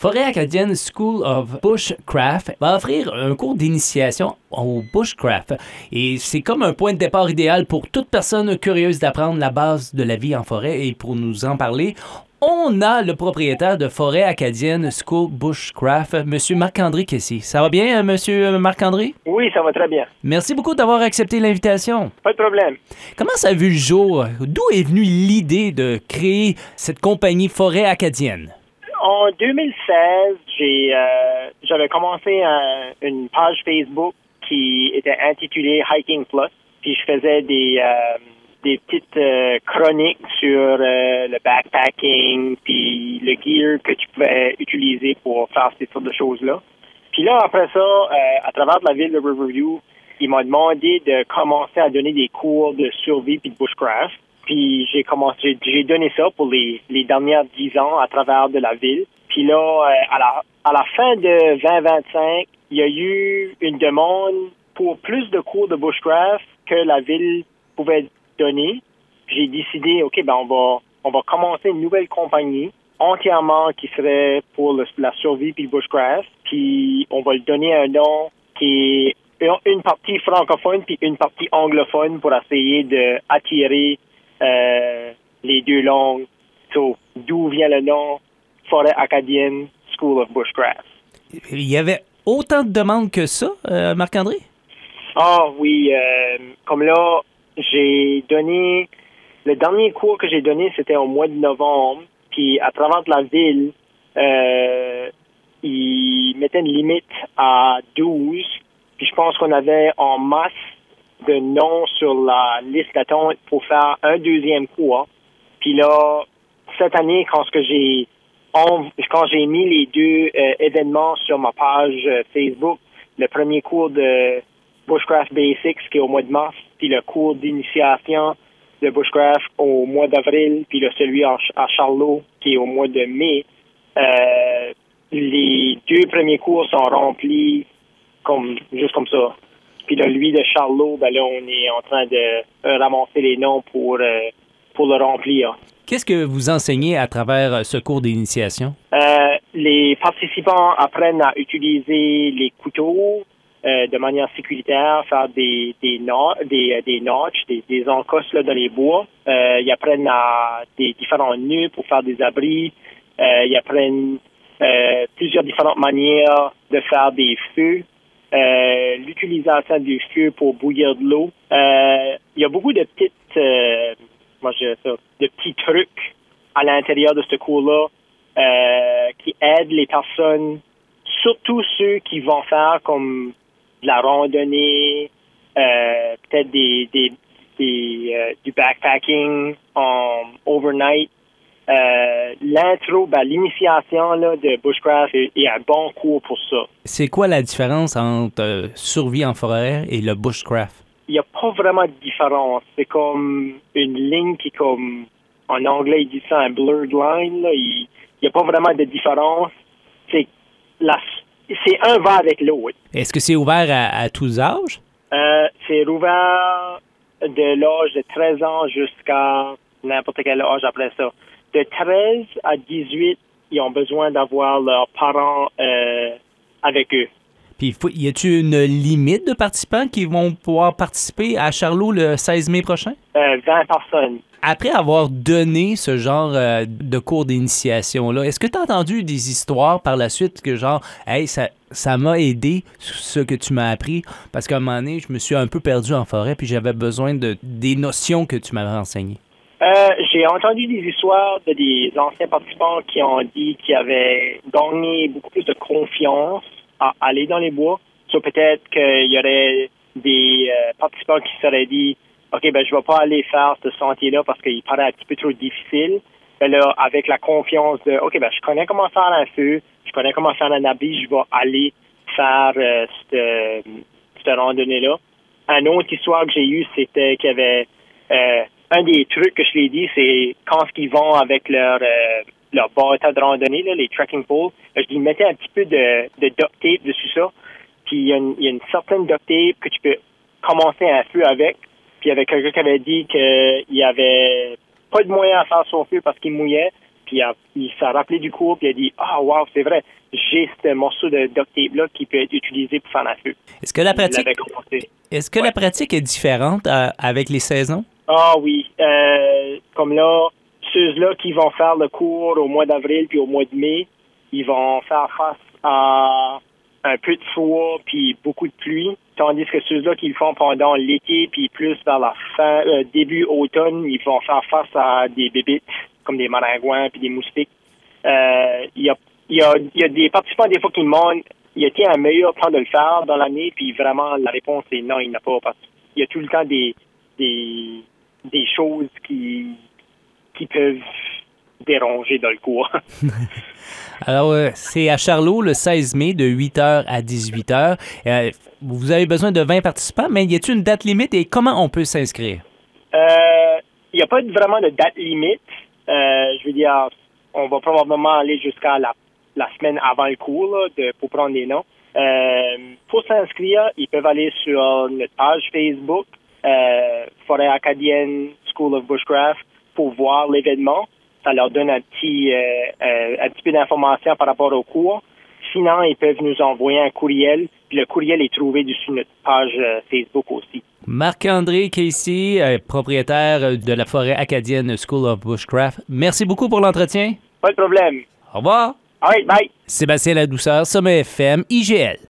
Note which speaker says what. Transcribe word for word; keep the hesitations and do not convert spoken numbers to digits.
Speaker 1: Forêt acadienne School of Bushcraft va offrir un cours d'initiation au bushcraft. Et c'est comme un point de départ idéal pour toute personne curieuse d'apprendre la base de la vie en forêt. Et pour nous en parler, on a le propriétaire de Forêt acadienne School Bushcraft, M. Marc-André Kessy. Ça va bien, M. Marc-André?
Speaker 2: Oui, ça va très bien.
Speaker 1: Merci beaucoup d'avoir accepté l'invitation.
Speaker 2: Pas de problème.
Speaker 1: Comment ça a vu le jour? D'où est venue l'idée de créer cette compagnie Forêt acadienne?
Speaker 2: En deux mille seize, j'ai, euh, j'avais commencé un, une page Facebook qui était intitulée Hiking Plus. Puis je faisais des... Euh, des petites euh, chroniques sur euh, le backpacking, puis le gear que tu pouvais utiliser pour faire ces sortes de choses-là. Puis là, après ça, euh, à travers la ville de Riverview, ils m'ont demandé de commencer à donner des cours de survie puis de bushcraft. Puis j'ai commencé, j'ai, j'ai donné ça pour les, les dernières dix ans à travers de la ville. Puis là, euh, à la à la fin de vingt vingt-cinq, il y a eu une demande pour plus de cours de bushcraft que la ville pouvait donner. J'ai décidé, OK, ben on va on va commencer une nouvelle compagnie entièrement qui serait pour le, la survie puis le bushcraft. Puis on va le donner un nom qui est une partie francophone puis une partie anglophone pour essayer d'attirer euh, les deux langues. So, d'où vient le nom Forêt acadienne School of Bushcraft.
Speaker 1: Il y avait autant de demandes que ça, euh, Marc-André?
Speaker 2: Ah oui, euh, comme là, j'ai donné, le dernier cours que j'ai donné, c'était au mois de novembre, puis à travers la ville, euh, ils mettaient une limite à douze, puis je pense qu'on avait en masse de noms sur la liste d'attente pour faire un deuxième cours. Puis là, cette année, quand ce que j'ai quand j'ai mis les deux euh, événements sur ma page euh, Facebook, le premier cours de Bushcraft Basics qui est au mois de mars, puis le cours d'initiation de Bushcraft au mois d'avril, puis le celui à, à Charlot qui est au mois de mai. Euh, les deux premiers cours sont remplis comme juste comme ça. Puis là, lui de Charlot, ben là, on est en train de euh, ramasser les noms pour euh, pour le remplir.
Speaker 1: Qu'est-ce que vous enseignez à travers ce cours d'initiation?
Speaker 2: Euh, les participants apprennent à utiliser les couteaux euh, de manière sécuritaire, faire des des no- des, des notches, des, des encosses là, dans les bois. Euh, ils apprennent à des différents nœuds pour faire des abris. Euh, ils apprennent euh, plusieurs différentes manières de faire des feux. Euh, l'utilisation du feu pour bouillir de l'eau. Euh, il y a beaucoup de petites euh, moi je ça, de petits trucs à l'intérieur de ce cours-là euh, qui aident les personnes, surtout ceux qui vont faire comme de la randonnée, euh, peut-être des, des, des euh, du backpacking en overnight. Euh, l'intro, ben, l'initiation là, de Bushcraft est, est un bon cours pour ça.
Speaker 1: C'est quoi la différence entre euh, survie en forêt et le bushcraft?
Speaker 2: Il n'y a pas vraiment de différence. C'est comme une ligne qui, comme en anglais, ils disent ça un blurred line. Là. Il n'y a pas vraiment de différence. C'est, la, c'est un va avec l'autre.
Speaker 1: Est-ce que c'est ouvert à, à tous âges?
Speaker 2: Euh, c'est ouvert de l'âge de treize ans jusqu'à n'importe quel âge après ça. De treize à dix-huit, ils ont besoin d'avoir leurs parents euh, avec eux.
Speaker 1: Puis, faut, y a-t-il une limite de participants qui vont pouvoir participer à Charlot le seize mai prochain?
Speaker 2: Euh, vingt personnes.
Speaker 1: Après avoir donné ce genre euh, de cours d'initiation-là, est-ce que tu as entendu des histoires par la suite que genre, hey, ça, ça m'a aidé ce que tu m'as appris? Parce qu'à un moment donné, je me suis un peu perdu en forêt puis j'avais besoin de des notions que tu m'avais enseignées.
Speaker 2: Euh, j'ai entendu des histoires de des anciens participants qui ont dit qu'ils avaient gagné beaucoup plus de confiance à aller dans les bois. So, peut-être qu'il y aurait des euh, participants qui se seraient dit « OK, ben je vais pas aller faire ce sentier-là parce qu'il paraît un petit peu trop difficile. » Ben là, avec la confiance de « OK, ben je connais comment faire un feu, je connais comment faire un abri, je vais aller faire euh, cette, cette randonnée-là. » Une autre histoire que j'ai eue, c'était qu'il y avait... Euh, un des trucs que je l'ai dit, c'est quand ils vont avec leur euh, leur bâtard de randonnée, là, les trekking poles, je dis mettez un petit peu de, de duct tape dessus ça. Puis il y, a une, il y a une certaine duct tape que tu peux commencer un feu avec. Puis il y avait quelqu'un qui avait dit qu'il y avait pas de moyen à faire son feu parce qu'il mouillait. puis il, a, il s'est rappelé du cours, puis il a dit « Ah, oh, wow, c'est vrai, j'ai ce morceau de duct tape-là qui peut être utilisé pour faire un feu. »
Speaker 1: Est-ce que la pratique, est-ce que ouais. la pratique est différente euh, avec les saisons?
Speaker 2: Ah oui. Euh, comme là, ceux-là qui vont faire le cours au mois d'avril puis au mois de mai, ils vont faire face à un peu de froid puis beaucoup de pluie. Tandis que ceux-là qui le font pendant l'été puis plus vers la fin, euh, début automne, ils vont faire face à des bébites comme des maringouins puis des moustiques. Euh, il y a, il y a, il y a des participants des fois qui demandent, y a-t-il un meilleur temps de le faire dans l'année? Puis vraiment, la réponse est non, il n'y en a pas. Parce qu'il y a tout le temps des, des, des choses qui, qui peuvent déranger dans le cours.
Speaker 1: Alors, euh, c'est à Charlot le seize mai de huit heures à dix-huit heures. Euh, vous avez besoin de vingt participants, mais y a-t-il une date limite et comment on peut s'inscrire?
Speaker 2: Il n'y euh, a pas vraiment de date limite. Euh, je veux dire, on va probablement aller jusqu'à la, la semaine avant le cours là, de, pour prendre les noms. Euh, pour s'inscrire, ils peuvent aller sur notre page Facebook, euh, Forêt acadienne School of Bushcraft, pour voir l'événement. Ça leur donne un petit, euh, euh, un petit peu d'informations par rapport au cours. Sinon, ils peuvent nous envoyer un courriel. Puis le courriel est trouvé dessus notre page euh, Facebook aussi.
Speaker 1: Marc-André Casey, euh, propriétaire de la Forêt acadienne School of Bushcraft. Merci beaucoup pour l'entretien.
Speaker 2: Pas de problème.
Speaker 1: Au revoir.
Speaker 2: All right, bye.
Speaker 1: Sébastien Ladouceur, Sommet F M, I G L.